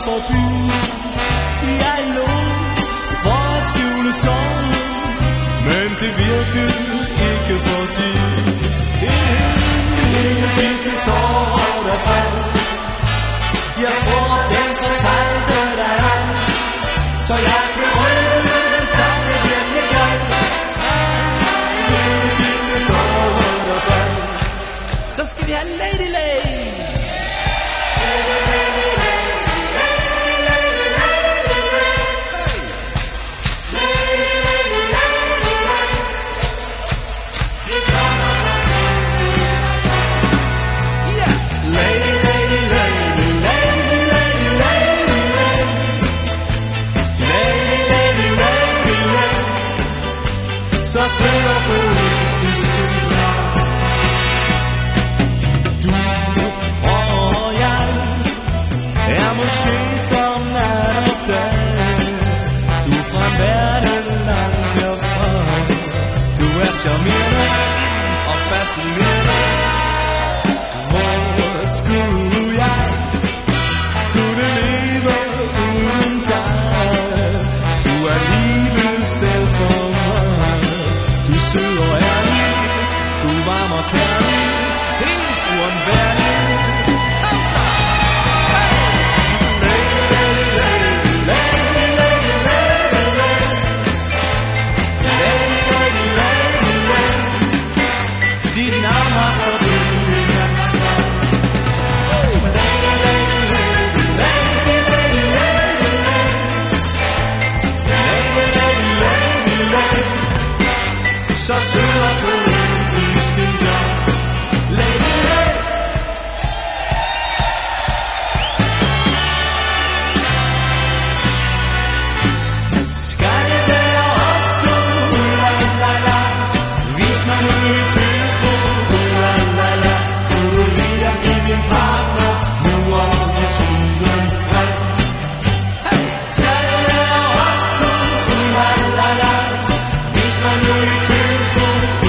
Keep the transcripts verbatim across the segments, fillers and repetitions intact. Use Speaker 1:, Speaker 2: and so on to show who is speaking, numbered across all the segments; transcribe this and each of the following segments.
Speaker 1: forbi. Jeg lå for at skjule sorgen, men det virkede ikke, fordi en lille tår der faldt. Jeg tror den fortalte dig alt, så jeg blev rød, da det virkelig galt. En lille tår der faldt. Så skal vi have Lady Lady. Så søger på til skuldre. Du og jeg er måske som nat og dag. Du er fra en verden langt herfra. Du er charmerende og fascinerende. Hvor skulle jeg kunne leve uden dig? Du er livet selv for mig. Du sød og ærlig, du varm og kærlig, helt uundværlig. Kom så! Lady, lady, lady, lady, lady, lady, lady. Lady, lady, lady, lady. Dit navn har så døde nasser. Lady, lady, lady, lady, lady, lady, lady. Lady, lady, lady, lady. Så søger på en tidskinter. Lady Lady. Skal det være os to? La la la. Vis mig nu i tiltro. La la la. Kunne du lide at blive min partner? Nu om i tiden frem. Hey! Skal det være os to? La la la. Vis mig nu i tiltro.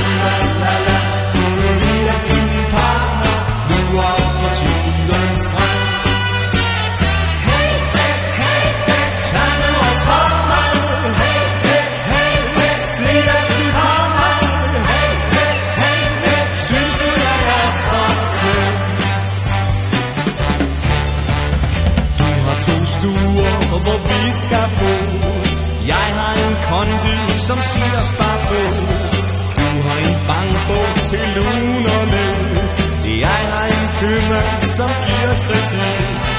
Speaker 1: Hvor vi skal bo. Jeg har en kondi, som siger start på. Du har en bankbog til lunerne. Jeg har en købmand, som giver kredit.